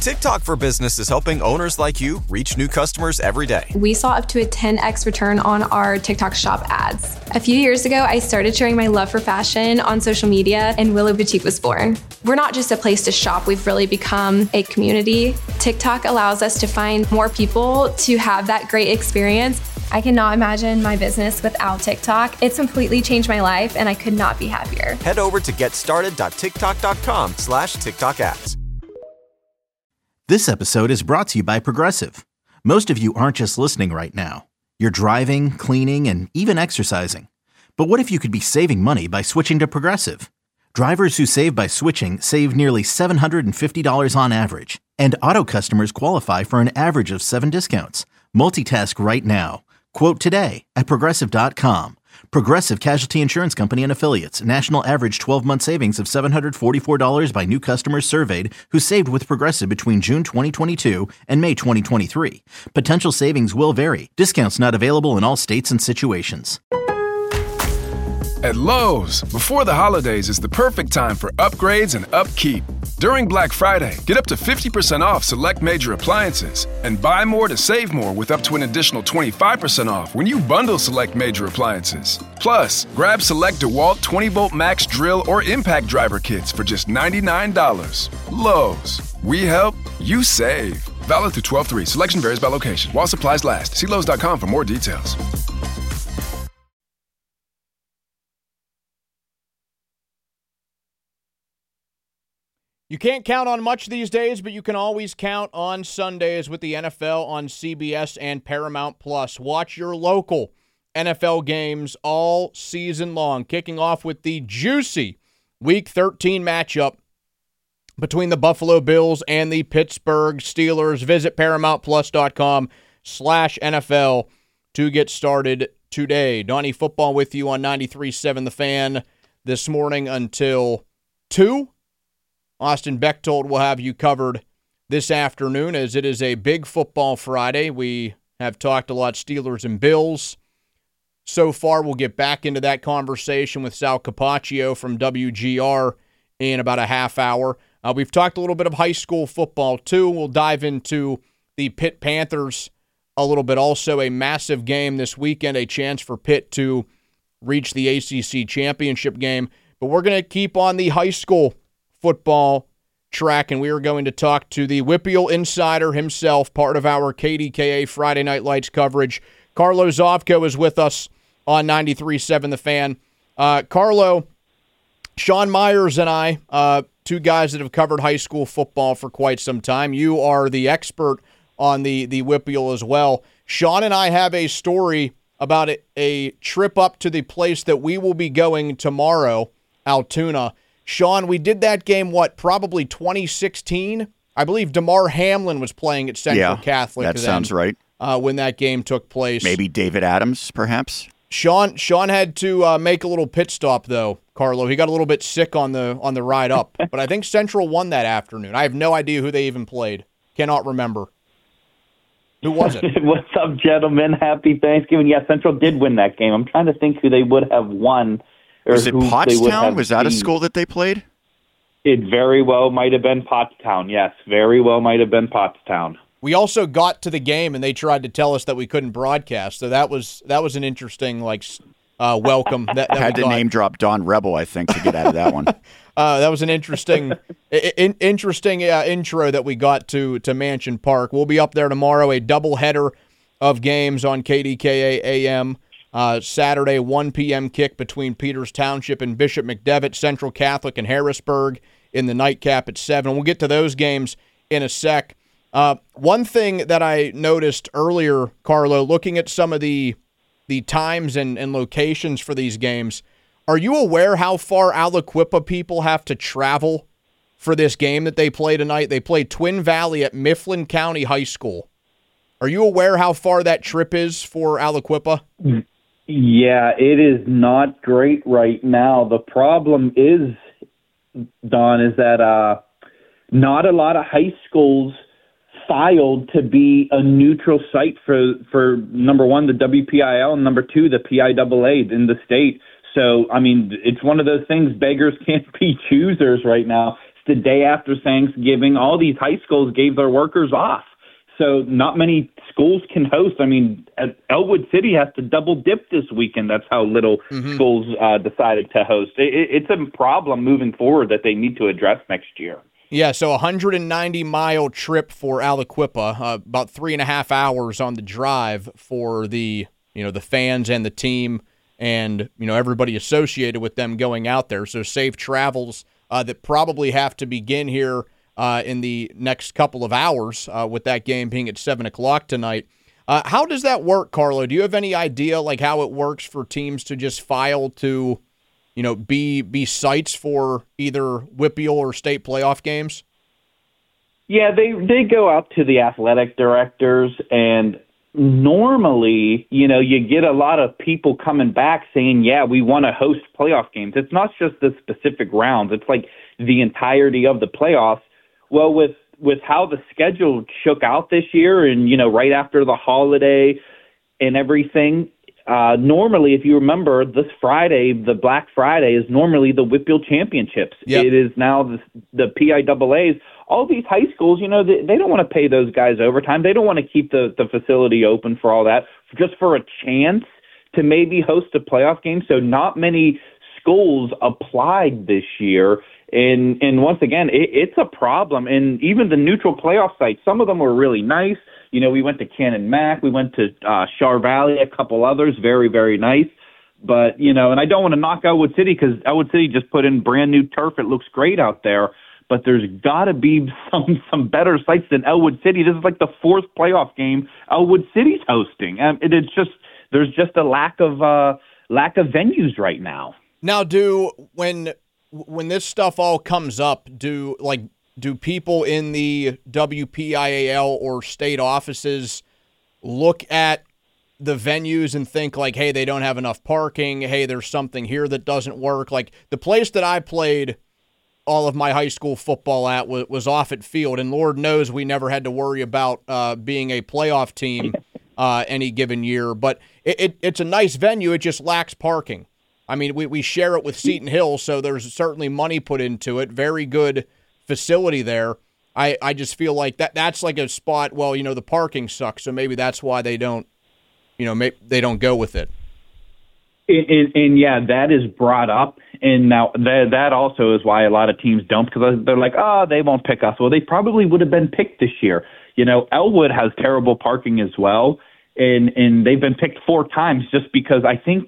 TikTok for Business is helping owners like you reach new customers every day. We saw up to a 10x return on our TikTok shop ads. A few years ago, I started sharing my love for fashion on social media, and Willow Boutique was born. We're not just a place to shop, we've really become a community. TikTok allows us to find more people to have that great experience. I cannot imagine my business without TikTok. It's completely changed my life, and I could not be happier. Head over to getstarted.tiktok.com/TikTok ads. This episode is brought to you by Progressive. Most of you aren't just listening right now. You're driving, cleaning, and even exercising. But what if you could be saving money by switching to Progressive? Drivers who save by switching save nearly $750 on average. And auto customers qualify for an average of 7 discounts. Multitask right now. Quote today at Progressive.com. Progressive Casualty Insurance Company and Affiliates. National average 12-month savings of $744 by new customers surveyed who saved with Progressive between June 2022 and May 2023. Potential savings will vary. Discounts not available in all states and situations. At Lowe's, before the holidays is the perfect time for upgrades and upkeep. During Black Friday, get up to 50% off select major appliances and buy more to save more with up to an additional 25% off when you bundle select major appliances. Plus, grab select DeWalt 20-volt max drill or impact driver kits for just $99. Lowe's, we help, you save. Valid through 12/3. Selection varies by location. While supplies last. See Lowe's.com for more details. You can't count on much these days, but you can always count on Sundays with the NFL on CBS and Paramount+. Watch your local NFL games all season long, kicking off with the juicy Week 13 matchup between the Buffalo Bills and the Pittsburgh Steelers. Visit ParamountPlus.com/NFL to get started today. Donnie Football with you on 93.7 The Fan this morning until 2. Austin Bechtold will have you covered this afternoon as it is a big football Friday. We have talked a lot Steelers and Bills. So far, we'll get back into that conversation with Sal Capaccio from WGR in about a half hour. We've talked a little bit of high school football, too. We'll dive into the Pitt Panthers a little bit. Also, a massive game this weekend, a chance for Pitt to reach the ACC championship game. But we're going to keep on the high school football track, and we are going to talk to the WPIAL insider himself, part of our KDKA Friday Night Lights coverage. Carlo Zovko is with us on 93.7 The Fan. Carlo, Sean Myers and I, two guys that have covered high school football for quite some time. You are the expert on the WPIAL as well. Sean and I have a story about a trip up to the place that we will be going tomorrow, Altoona. Sean, we did that game, probably 2016? I believe DeMar Hamlin was playing at Central Catholic. That sounds right. When that game took place. Maybe David Adams, perhaps? Sean had to make a little pit stop, though, Carlo. He got a little bit sick on the ride up. But I think Central won that afternoon. I have no idea who they even played. Cannot remember. Who was it? What's up, gentlemen? Happy Thanksgiving. Yeah, Central did win that game. I'm trying to think who they would have won. Was it Pottstown? Was that a school that they played? It very well might have been Pottstown, yes. Very well might have been Pottstown. We also got to the game, and they tried to tell us that we couldn't broadcast, so that was an interesting welcome. that had to name drop Don Rebel, I think, to get out of that one. That was an interesting intro that we got to Mansion Park. We'll be up there tomorrow, a doubleheader of games on KDKA AM. Saturday, 1 p.m. kick between Peters Township and Bishop McDevitt, Central Catholic and Harrisburg in the nightcap at 7. We'll get to those games in a sec. One thing that I noticed earlier, Carlo, looking at some of the times and locations for these games, are you aware how far Aliquippa people have to travel for this game that they play tonight? They play Twin Valley at Mifflin County High School. Are you aware how far that trip is for Aliquippa? Yeah, it is not great right now. The problem is, Don, is that not a lot of high schools filed to be a neutral site for number one, the WPIL, and number two, the PIAA in the state. So, I mean, it's one of those things, beggars can't be choosers right now. the day after Thanksgiving. All these high schools gave their workers off. So not many schools can host. I mean, Elwood City has to double dip this weekend. That's how little schools decided to host. It's a problem moving forward that they need to address next year. Yeah, so 190-mile trip for Aliquippa, about 3.5 hours on the drive for the fans and the team and everybody associated with them going out there. So safe travels that probably have to begin here in the next couple of hours with that game being at 7 o'clock tonight. How does that work, Carlo? Do you have any idea like how it works for teams to just file to be sites for either WPIAL or state playoff games? Yeah, they go out to the athletic directors, and normally, you get a lot of people coming back saying, yeah, we want to host playoff games. It's not just the specific rounds. It's like the entirety of the playoffs. Well, with how the schedule shook out this year and, right after the holiday and everything, normally, if you remember, this Friday, the Black Friday, is normally the WPIAL Championships. Yep. It is now the PIAAs. All these high schools, they don't want to pay those guys overtime. They don't want to keep the facility open for all that, just for a chance to maybe host a playoff game. So not many schools applied this year. And once again, it's a problem. And even the neutral playoff sites, some of them were really nice. We went to Cannon Mac, we went to Char Valley, a couple others, very, very nice. But, and I don't want to knock Elwood City because Elwood City just put in brand new turf. It looks great out there. But there's got to be some better sites than Elwood City. This is like the fourth playoff game Elwood City's hosting. There's just a lack of venues right now. Now, when this stuff all comes up, do people in the WPIAL or state offices look at the venues and think like, hey, they don't have enough parking. Hey, there's something here that doesn't work. Like the place that I played all of my high school football at was Offutt Field, and Lord knows we never had to worry about being a playoff team any given year. But it's a nice venue. It just lacks parking. I mean, we share it with Seton Hill, so there's certainly money put into it. Very good facility there. I just feel like that's like a spot. Well, the parking sucks, so maybe that's why they don't, they don't go with it. And yeah, that is brought up, and now that also is why a lot of teams don't, because they're like, oh, they won't pick us. Well, they probably would have been picked this year. Elwood has terrible parking as well, and they've been picked 4 times just because I think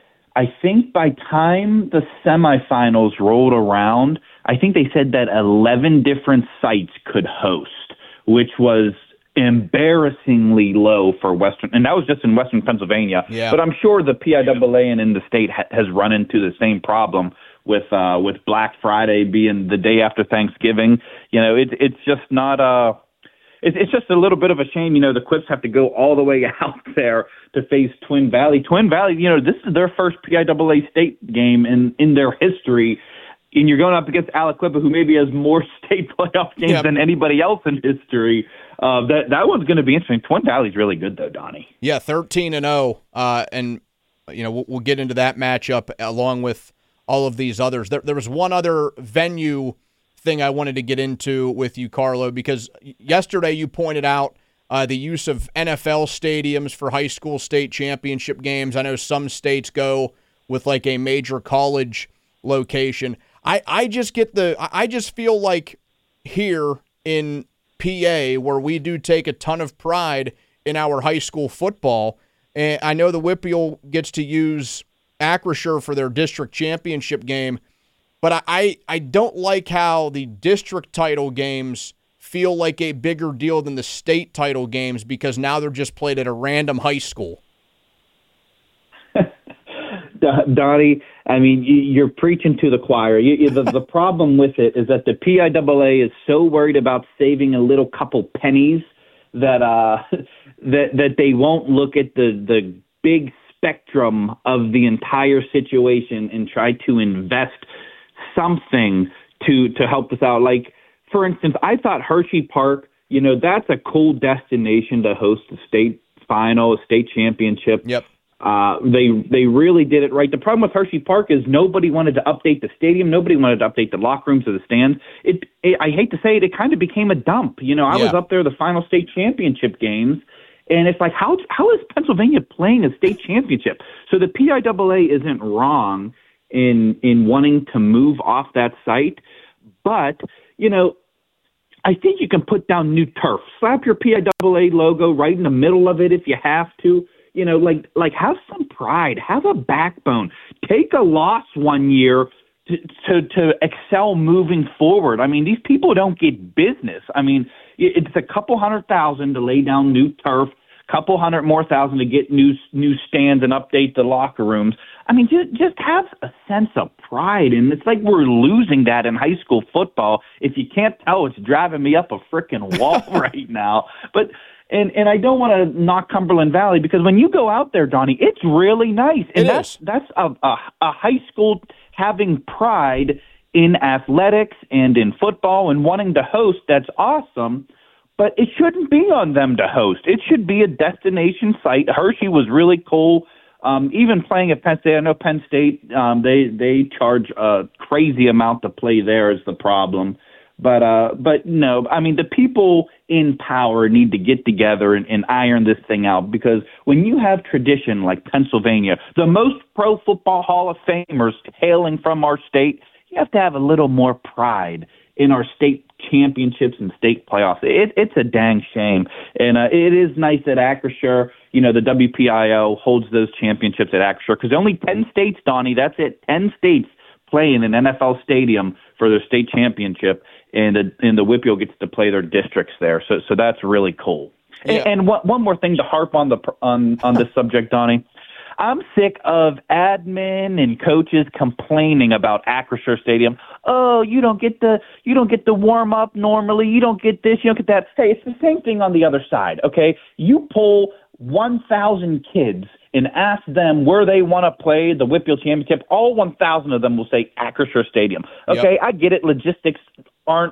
by time the semifinals rolled around, I think they said that 11 different sites could host, which was embarrassingly low for Western, and that was just in Western Pennsylvania. Yeah. But I'm sure the PIAA and in the state has run into the same problem with Black Friday being the day after Thanksgiving. It's just not It's just a little bit of a shame. The Quips have to go all the way out there to face Twin Valley. Twin Valley, this is their first PIAA state game in their history. And you're going up against Aliquippa, who maybe has more state playoff games than anybody else in history. That one's going to be interesting. Twin Valley's really good, though, Donnie. Yeah, 13-0. And, we'll get into that matchup along with all of these others. There was one other venue thing I wanted to get into with you, Carlo, because yesterday you pointed out the use of NFL stadiums for high school state championship games. I know some states go with like a major college location. I just feel like here in PA, where we do take a ton of pride in our high school football, and I know the WPIAL gets to use Acrisure for their district championship game, but I don't like how the district title games feel like a bigger deal than the state title games because now they're just played at a random high school. Donnie, I mean, you're preaching to the choir. The problem with it is that the PIAA is so worried about saving a little couple pennies that that they won't look at the big spectrum of the entire situation and try to invest something to help us out. Like, for instance, I thought Hershey Park, that's a cool destination to host a state final, a state championship. Yep. They really did it right. The problem with Hershey Park is nobody wanted to update the stadium. Nobody wanted to update the locker rooms or the stands. I hate to say it, it kind of became a dump. I was up there the final state championship games, and it's like, how is Pennsylvania playing a state championship? So the PIAA isn't wrong in wanting to move off that site, but I think you can put down new turf. Slap your PIAA logo right in the middle of it if you have to. Like have some pride, have a backbone. Take a loss one year to excel moving forward. I mean, these people don't get business. I mean, it's a couple $100,000 to lay down new turf, couple $100,000 more to get new stands and update the locker rooms. I mean, just have a sense of pride, and it's like we're losing that in high school football. If you can't tell, it's driving me up a freaking wall right now. But and I don't want to knock Cumberland Valley, because when you go out there, Donnie, it's really nice, and that's a high school having pride in athletics and in football and wanting to host. That's awesome. But it shouldn't be on them to host. It should be a destination site. Hershey was really cool. Even playing at Penn State, I know Penn State, they charge a crazy amount to play there is the problem. But no, I mean, the people in power need to get together and iron this thing out, because when you have tradition like Pennsylvania, the most pro football Hall of Famers hailing from our state, you have to have a little more pride in our state championships and state playoffs. It's a dang shame. And it is nice that Acrisure, the WPIO holds those championships at Acrisure, because only 10 states, Donnie, that's it, 10 states play in an NFL stadium for their state championship, and the WPIAL gets to play their districts there. So that's really cool. Yeah. And one more thing to harp on this subject, Donnie. I'm sick of admin and coaches complaining about Acrisure Stadium. Oh, you don't get the warm up normally. You don't get this. You don't get that. Hey, it's the same thing on the other side. Okay, you pull 1,000 kids and ask them where they want to play the WPIAL championship. All 1,000 of them will say Acrisure Stadium. Okay, yep. I get it. Logistics aren't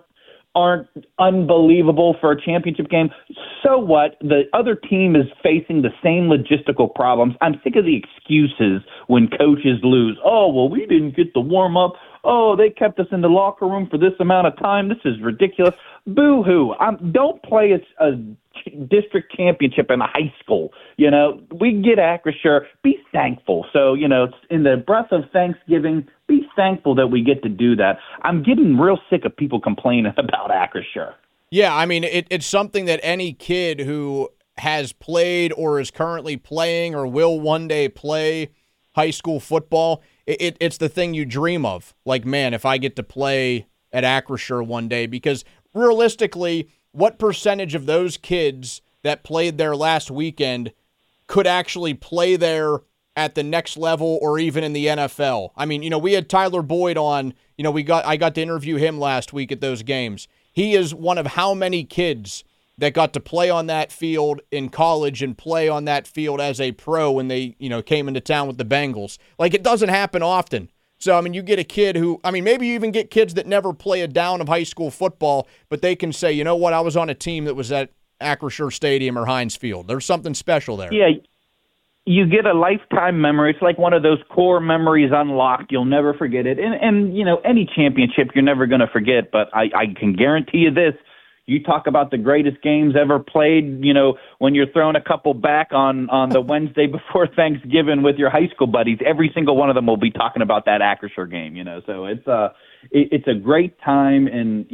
unbelievable for a championship game. So what? The other team is facing the same logistical problems. I'm sick of the excuses when coaches lose. Oh, well, we didn't get the warm up. Oh, they kept us in the locker room for this amount of time. This is ridiculous. Boo-hoo. Don't play a district championship in a high school. We get Acrisure. Be thankful. So, in the breath of Thanksgiving, be thankful that we get to do that. I'm getting real sick of people complaining about Acrisure. Yeah, I mean, it's something that any kid who has played or is currently playing or will one day play high school football, it's the thing you dream of. Like, man, if I get to play at Acrisure one day, because realistically, what percentage of those kids that played there last weekend could actually play there at the next level or even in the NFL? I mean, we had Tyler Boyd on, I got to interview him last week at those games. He is one of how many kids that got to play on that field in college and play on that field as a pro when they, came into town with the Bengals. Like, it doesn't happen often. So, I mean, you get a kid who, maybe you even get kids that never play a down of high school football, but they can say, you know what, I was on a team that was at Acrisure Stadium or Heinz Field. There's something special there. Yeah, you get a lifetime memory. It's like one of those core memories unlocked. You'll never forget it. And any championship you're never going to forget, but I can guarantee you this. You talk about the greatest games ever played, when you're throwing a couple back on the Wednesday before Thanksgiving with your high school buddies, every single one of them will be talking about that Acrisure game, So it's a great time, and,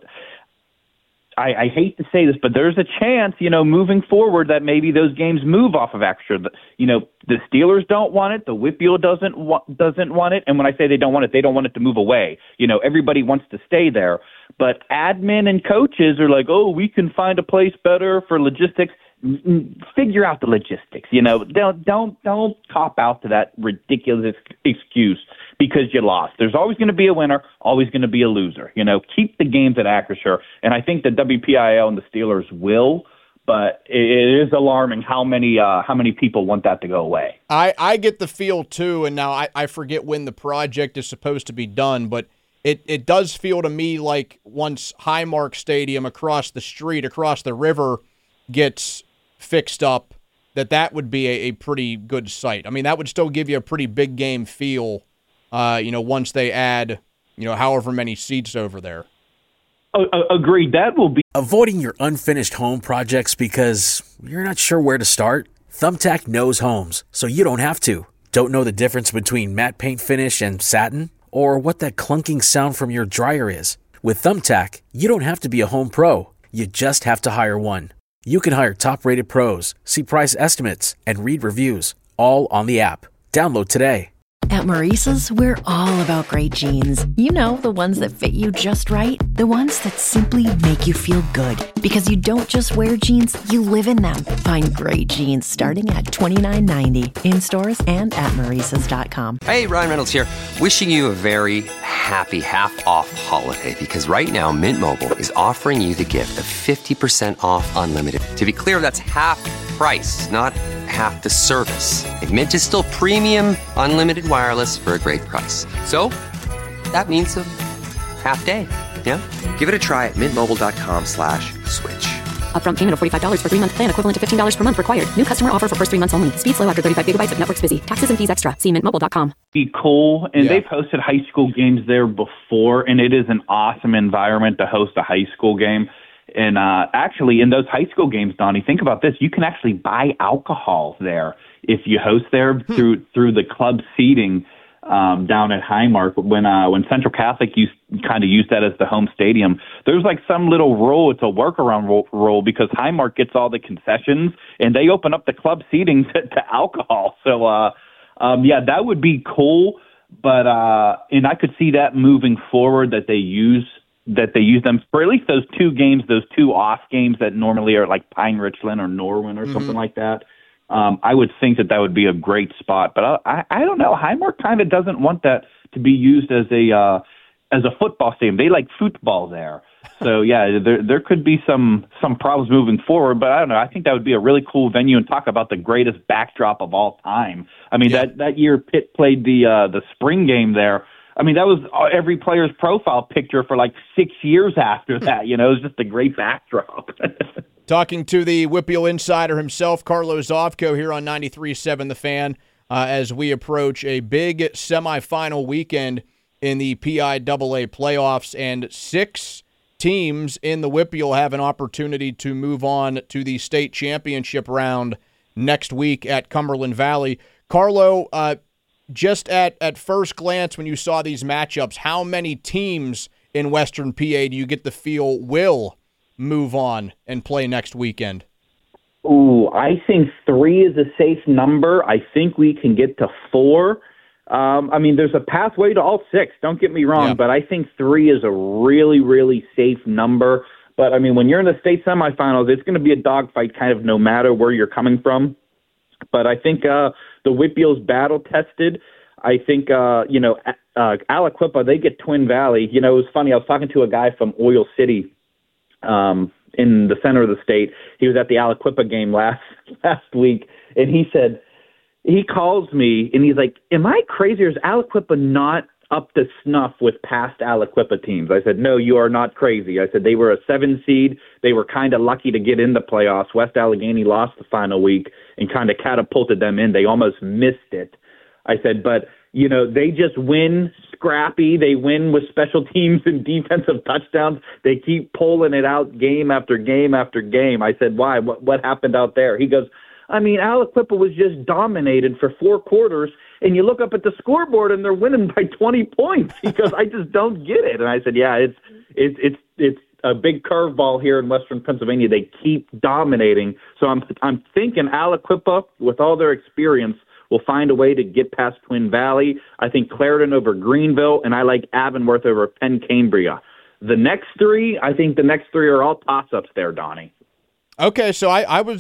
I hate to say this, but there's a chance, moving forward that maybe those games move off of Acrisure. The Steelers don't want it. The WPIAL doesn't want it. And when I say they don't want it to move away. Everybody wants to stay there. But admin and coaches are like, oh, we can find a place better for logistics. Figure out the logistics. Don't cop out to that ridiculous excuse because you lost. There's always going to be a winner, always going to be a loser. Keep the games at Acrisure, and I think the WPIAL and the Steelers will. But it is alarming how many people want that to go away. I get the feel too, and now I forget when the project is supposed to be done, but it does feel to me like once Highmark Stadium across the street, across the river, gets fixed up, that would be a pretty good site. I mean, that would still give you a pretty big game feel, once they add, however many seats over there. Agreed. That will be. Avoiding your unfinished home projects because you're not sure where to start? Thumbtack knows homes, so you don't have to. Don't know the difference between matte paint finish and satin? Or what that clunking sound from your dryer is? With Thumbtack, you don't have to be a home pro. You just have to hire one. You can hire top-rated pros, see price estimates, and read reviews, all on the app. Download today. At Maurice's, we're all about great jeans. You know, the ones that fit you just right. The ones that simply make you feel good. Because you don't just wear jeans, you live in them. Find great jeans starting at $29.90 in stores and at Maurice's.com. Hey, Ryan Reynolds here. Wishing you a very happy half-off holiday. Because right now, Mint Mobile is offering you the gift of 50% off unlimited. To be clear, that's half price, not half the service. And Mint is still premium, unlimited wireless for a great price. So, that means a half day, yeah? Give it a try at mintmobile.com/switch. Upfront payment of $45 for 3-month plan, equivalent to $15 per month required. New customer offer for first 3 months only. Speed slow after 35 gigabytes if network's busy. Taxes and fees extra. See mintmobile.com. Be cool, and they've hosted high school games there before, and it is an awesome environment to host a high school game. And actually, in those high school games, Donnie, think about this. You can actually buy alcohol there if you host there through the club seating down at Highmark. When Central Catholic used that as the home stadium, there's like some little rule. It's a workaround rule because Highmark gets all the concessions, and they open up the club seating to alcohol. So, that would be cool. But and I could see that moving forward, that they use them for at least those two games, those two off games that normally are like Pine Richland or Norwin or something like that. I would think that would be a great spot, but I don't know. Highmark kind of doesn't want that to be used as a football stadium. They like football there. So there could be some problems moving forward, but I don't know. I think that would be a really cool venue, and talk about the greatest backdrop of all time. I mean, that year Pitt played the spring game there. I mean, that was every player's profile picture for like 6 years after that. It was just a great backdrop. Talking to the WPIAL insider himself, Carlo Zovko, here on 93.7 The Fan, as we approach a big semifinal weekend in the PIAA playoffs, and 6 teams in the WPIAL have an opportunity to move on to the state championship round next week at Cumberland Valley. Carlo, just at first glance, when you saw these matchups, how many teams in Western PA do you get the feel will move on and play next weekend? Ooh, I think 3 is a safe number. I think we can get to 4. There's a pathway to all 6. Don't get me wrong, but I think 3 is a really, really safe number. But, when you're in the state semifinals, it's going to be a dogfight kind of no matter where you're coming from. But I think the WPIAL's battle-tested. I think, Aliquippa, they get Twin Valley. It was funny. I was talking to a guy from Oil City in the center of the state. He was at the Aliquippa game last week, and he said, he calls me, and he's like, am I crazy, or is Aliquippa not up to snuff with past Aliquippa teams? I said, no, you are not crazy. I said, they were a 7 seed. They were kind of lucky to get in the playoffs. West Allegheny lost the final week and kind of catapulted them in. They almost missed it. I said, but, they just win scrappy. They win with special teams and defensive touchdowns. They keep pulling it out game after game after game. I said, why? What happened out there? He goes, Aliquippa was just dominated for 4 quarters, and you look up at the scoreboard and they're winning by 20 points. He goes, I just don't get it. And I said, yeah, it's a big curveball here in Western Pennsylvania. They keep dominating. So I'm thinking Aliquippa, with all their experience, will find a way to get past Twin Valley. I think Clarendon over Greenville, and I like Avonworth over Penn Cambria. The next 3, I think the next 3 are all toss-ups there, Donnie. Okay, so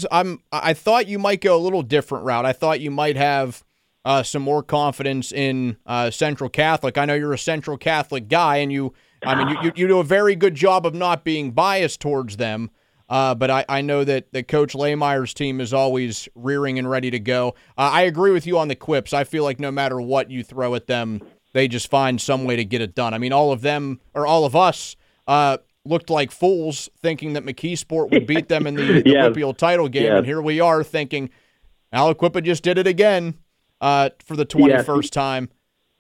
I thought you might go a little different route. I thought you might have some more confidence in Central Catholic. I know you're a Central Catholic guy, and you do a very good job of not being biased towards them. But I know that Coach Lehmeyer's team is always rearing and ready to go. I agree with you on the Quips. I feel like no matter what you throw at them, they just find some way to get it done. All of them, or all of us, looked like fools thinking that McKeesport would beat them in the WPIAL title game, and here we are thinking, Aliquippa just did it again for the 21st time.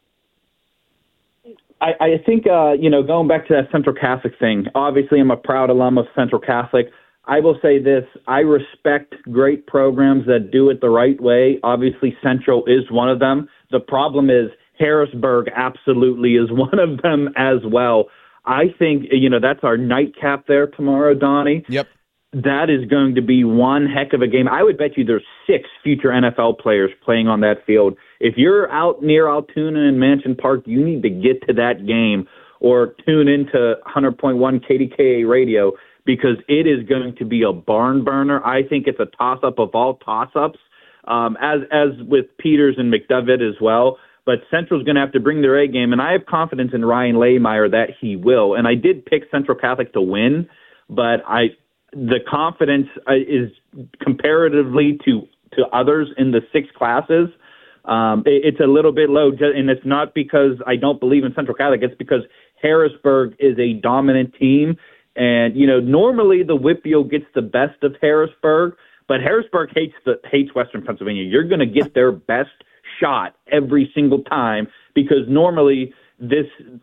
I think, going back to that Central Catholic thing, obviously I'm a proud alum of Central Catholic. I will say this, I respect great programs that do it the right way. Obviously, Central is one of them. The problem is Harrisburg absolutely is one of them as well. I think, that's our nightcap there tomorrow, Donnie. Yep. That is going to be one heck of a game. I would bet you there's 6 future NFL players playing on that field. If you're out near Altoona and Mansion Park, you need to get to that game or tune into 100.1 KDKA radio because it is going to be a barn burner. I think it's a toss-up of all toss-ups, as with Peters and McDevitt as well. But Central's going to have to bring their A game, and I have confidence in Ryan Lehmeyer that he will. And I did pick Central Catholic to win, but the confidence is comparatively to others in the 6 classes. It's a little bit low, and it's not because I don't believe in Central Catholic. It's because Harrisburg is a dominant team. And, normally the WPIAL gets the best of Harrisburg, but Harrisburg hates Western Pennsylvania. You're going to get their best shot every single time because normally this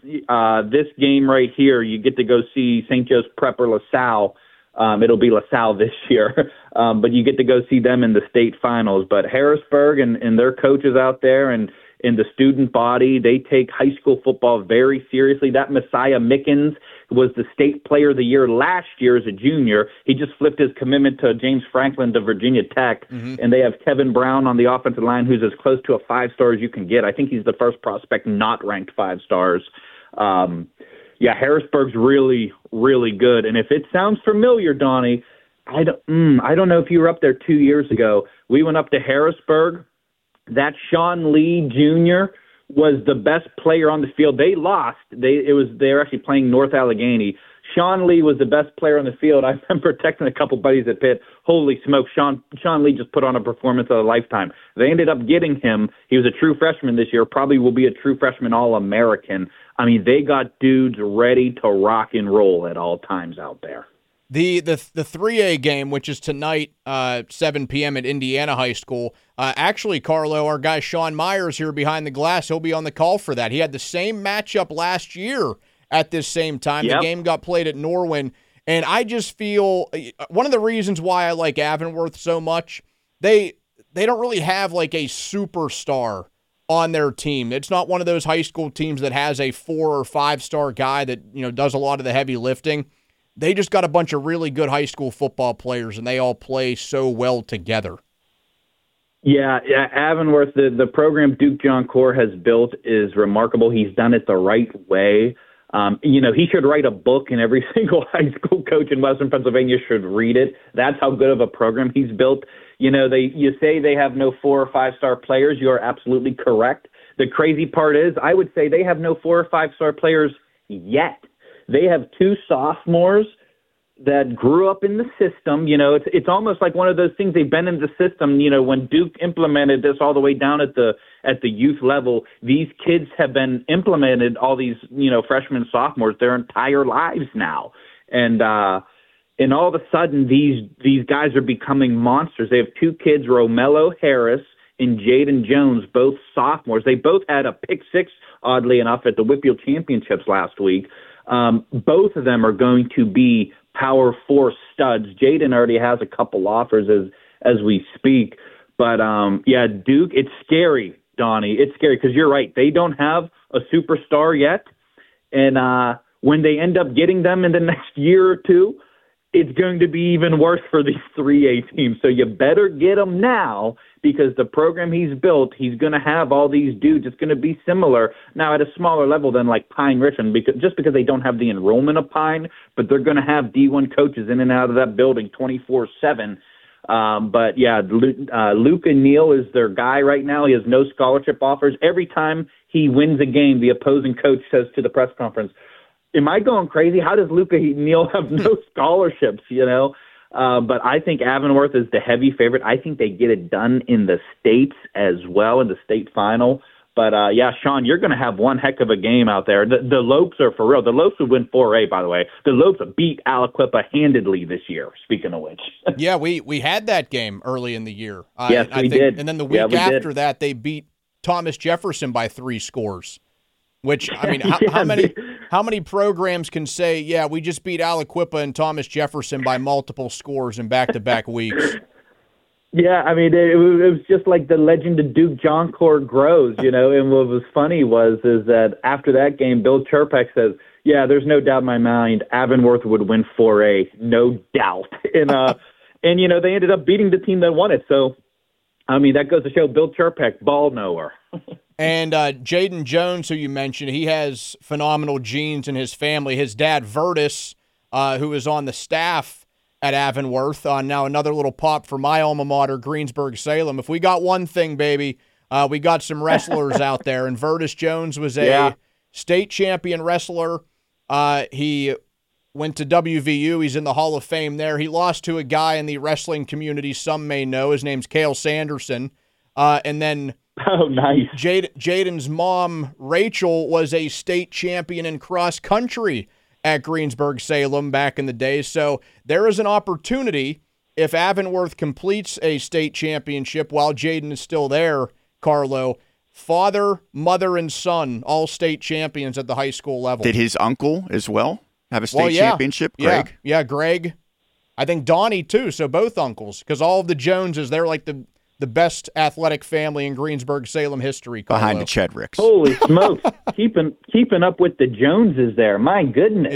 game right here, you get to go see St. Joe's Prep or LaSalle. It'll be LaSalle this year, but you get to go see them in the state finals. But Harrisburg and their coaches out there and in the student body, they take high school football very seriously. That Messiah Mickens was the state player of the year last year as a junior. He just flipped his commitment to James Franklin to Virginia Tech, and they have Kevin Brown on the offensive line who's as close to a 5-star as you can get. I think he's the first prospect not ranked 5 stars. Harrisburg's really, really good. And if it sounds familiar, Donnie, I don't know if you were up there 2 years ago. We went up to Harrisburg. That Sean Lee Jr. was the best player on the field. They lost. They were actually playing North Allegheny. Sean Lee was the best player on the field. I remember texting a couple buddies at Pitt. Holy smoke, Sean Lee just put on a performance of a lifetime. They ended up getting him. He was a true freshman this year, probably will be a true freshman All-American. I mean, they got dudes ready to rock and roll at all times out there. The 3A game, which is tonight, 7 p.m. at Indiana High School. Actually, Carlo, our guy Sean Myers here behind the glass, he'll be on the call for that. He had the same matchup last year at this same time. Yep. The game got played at Norwin, and I just feel one of the reasons why I like Avonworth so much, they don't really have like a superstar on their team. It's not one of those high school teams that has a 4 or 5-star guy that does a lot of the heavy lifting. They just got a bunch of really good high school football players, and they all play so well together. Yeah, Avonworth, the program Duke John Core has built is remarkable. He's done it the right way. He should write a book, and every single high school coach in Western Pennsylvania should read it. That's how good of a program he's built. You say they have no 4 or 5-star players. You are absolutely correct. The crazy part is, I would say they have no 4 or 5-star players yet. They have 2 sophomores that grew up in the system. It's almost like one of those things. They've been in the system. When Duke implemented this all the way down at the youth level, these kids have been implemented, all these, freshmen and sophomores, their entire lives now. And all of a sudden, these guys are becoming monsters. They have 2 kids, Romello Harris and Jaden Jones, both sophomores. They both had a pick 6, oddly enough, at the WPIAL Championships last week. Both of them are going to be Power 4 studs. Jaden already has a couple offers as we speak. But, Duke, it's scary, Donnie. It's scary because you're right. They don't have a superstar yet. And when they end up getting them in the next year or two, it's going to be even worse for these 3A teams. So you better get them now because the program he's built, he's going to have all these dudes. It's going to be similar now at a smaller level than like Pine Richmond, because they don't have the enrollment of Pine, but they're going to have D1 coaches in and out of that building 24/7. Luca Neal is their guy right now. He has no scholarship offers. Every time he wins a game, the opposing coach says to the press conference, am I going crazy? How does Luca Neal have no scholarships, But I think Avonworth is the heavy favorite. I think they get it done in the states as well, in the state final. But, yeah, Sean, you're going to have one heck of a game out there. The Lopes are for real. The Lopes would win 4A, by the way. The Lopes beat Aliquippa handedly this year, speaking of which. Yeah, we had that game early in the year. Yes, we did. And then the week after that, they beat Thomas Jefferson by 3 scores. Which, I mean, how many programs can say, yeah, we just beat Aliquippa and Thomas Jefferson by multiple scores in back-to-back weeks? Yeah, I mean, it was just like the legend of Duke Joncourt grows, you know, and what was funny is that after that game, Bill Chirpek says, yeah, there's no doubt in my mind Avonworth would win 4A, no doubt. And you know, they ended up beating the team that won it. So, I mean, that goes to show Bill Chirpek, ball knower. And Jaden Jones, who you mentioned, he has phenomenal genes in his family. His dad, Vertus, who is on the staff at Avonworth. Now another little pop for my alma mater, Greensburg-Salem. If we got one thing, baby, we got some wrestlers out there. And Vertus Jones was a state champion wrestler. He went to WVU. He's in the Hall of Fame there. He lost to a guy in the wrestling community some may know. His name's Cale Sanderson. And then nice. Jaden's mom, Rachel, was a state champion in cross country at Greensburg-Salem back in the day. So there is an opportunity if Avonworth completes a state championship while Jaden is still there, Carlo. Father, mother, and son, all state champions at the high school level. Did his uncle as well have a state championship, Greg? Yeah, Greg. I think Donnie, too, so both uncles, because all of the Joneses, they're like the best athletic family in Greensburg-Salem history, Carlo. Behind the Chedricks. Holy smokes. keeping up with the Joneses there. My goodness.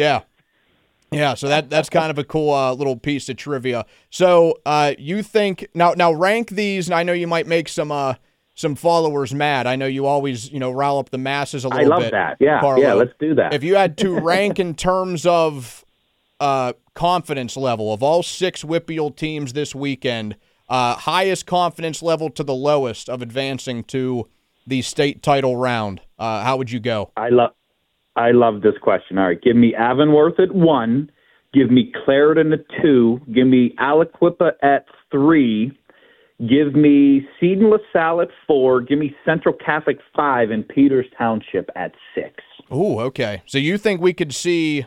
Yeah, so that's kind of a cool little piece of trivia. So you think now rank these, and I know you might make some followers mad. I know you always rile up the masses a little bit. I love that. Yeah, Carlo. Yeah, let's do that. If you had to rank in terms of confidence level of all 6 WPIAL teams this weekend, highest confidence level to the lowest of advancing to the state title round, how would you go? I love this question. All right, give me Avonworth at 1, give me Clarendon at 2, give me Aliquippa at 3, give me Seton LaSalle at 4, give me Central Catholic 5, and Peters Township at 6. Ooh, okay. So you think we could see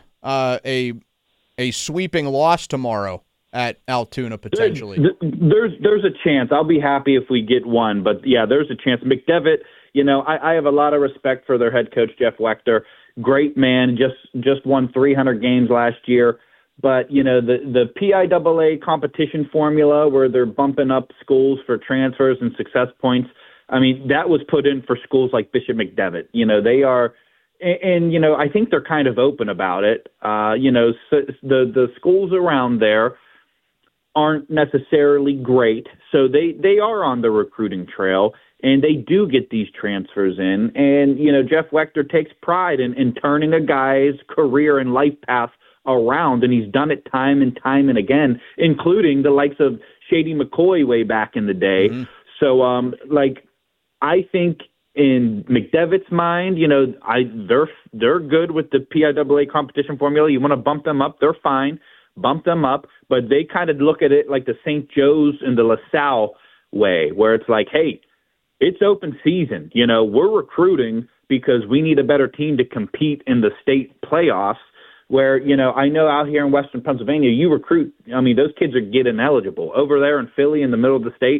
a sweeping loss tomorrow at Altoona potentially? There's a chance. I'll be happy if we get one, but yeah, there's a chance. McDevitt, I have a lot of respect for their head coach, Jeff Wechter. Great man, just won 300 games last year. But, the PIAA competition formula where they're bumping up schools for transfers and success points, I mean, that was put in for schools like Bishop McDevitt. They are, and I think they're kind of open about it. So the schools around there aren't necessarily great, so they are on the recruiting trail, and they do get these transfers in. And, Jeff Wechter takes pride in turning a guy's career and life path around, and he's done it time and time and again, including the likes of Shady McCoy way back in the day. Mm-hmm. So, I think in McDevitt's mind, they're good with the PIAA competition formula. You want to bump them up, they're fine. Bump them up, but they kind of look at it like the St. Joe's and the LaSalle way, where it's like, hey, it's open season. We're recruiting because we need a better team to compete in the state playoffs. Where, I know out here in Western Pennsylvania, you recruit. I mean, those kids are getting eligible. Over there in Philly, in the middle of the state,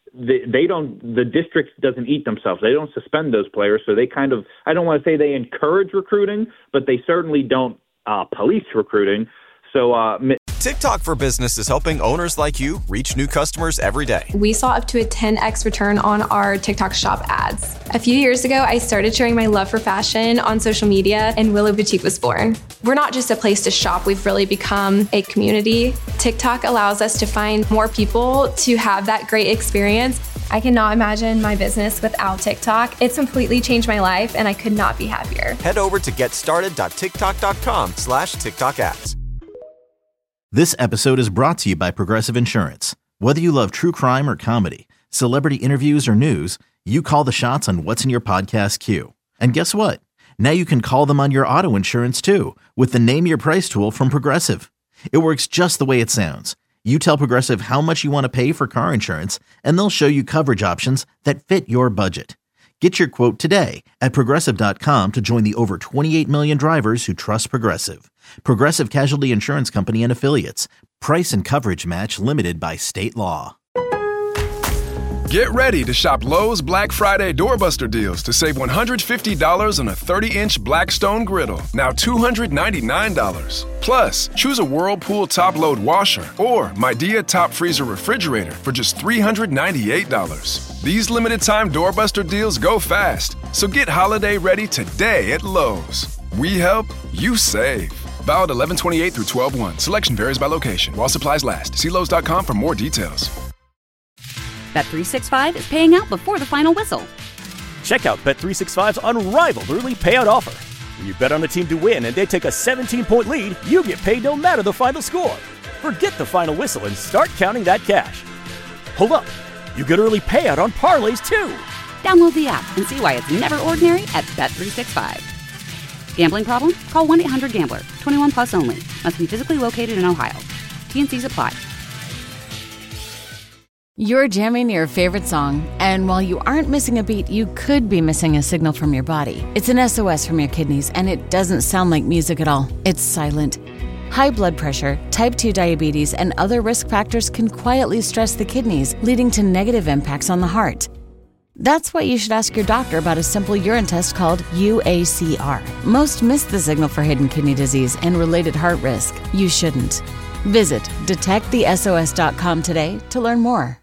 the district doesn't eat themselves. They don't suspend those players. So they kind of, I don't want to say they encourage recruiting, but they certainly don't police recruiting. So TikTok for Business is helping owners like you reach new customers every day. We saw up to a 10x return on our TikTok shop ads. A few years ago, I started sharing my love for fashion on social media, and Willow Boutique was born. We're not just a place to shop, we've really become a community. TikTok allows us to find more people to have that great experience. I cannot imagine my business without TikTok. It's completely changed my life, and I could not be happier. Head over to getstarted.tiktok.com/TikTok ads. This episode is brought to you by Progressive Insurance. Whether you love true crime or comedy, celebrity interviews or news, you call the shots on what's in your podcast queue. And guess what? Now you can call them on your auto insurance too with the Name Your Price tool from Progressive. It works just the way it sounds. You tell Progressive how much you want to pay for car insurance, and they'll show you coverage options that fit your budget. Get your quote today at Progressive.com to join the over 28 million drivers who trust Progressive. Progressive Casualty Insurance Company and Affiliates. Price and coverage match limited by state law. Get ready to shop Lowe's Black Friday doorbuster deals to save $150 on a 30-inch Blackstone griddle, now $299. Plus, choose a Whirlpool top-load washer or Midea top freezer refrigerator for just $398. These limited-time doorbuster deals go fast, so get holiday ready today at Lowe's. We help, you save. Valid 11/28 through 12/1. Selection varies by location. While supplies last. See Lowe's.com for more details. Bet365 is paying out before the final whistle. Check out Bet365's unrivaled early payout offer. When you bet on a team to win and they take a 17-point lead, you get paid no matter the final score. Forget the final whistle and start counting that cash. Hold up. You get early payout on parlays, too. Download the app and see why it's never ordinary at Bet365. Gambling problem? Call 1-800-GAMBLER. 21 plus only. Must be physically located in Ohio. T&Cs apply. You're jamming your favorite song, and while you aren't missing a beat, you could be missing a signal from your body. It's an SOS from your kidneys, and it doesn't sound like music at all. It's silent. High blood pressure, type 2 diabetes, and other risk factors can quietly stress the kidneys, leading to negative impacts on the heart. That's why you should ask your doctor about a simple urine test called UACR. Most miss the signal for hidden kidney disease and related heart risk. You shouldn't. Visit detectthesos.com today to learn more.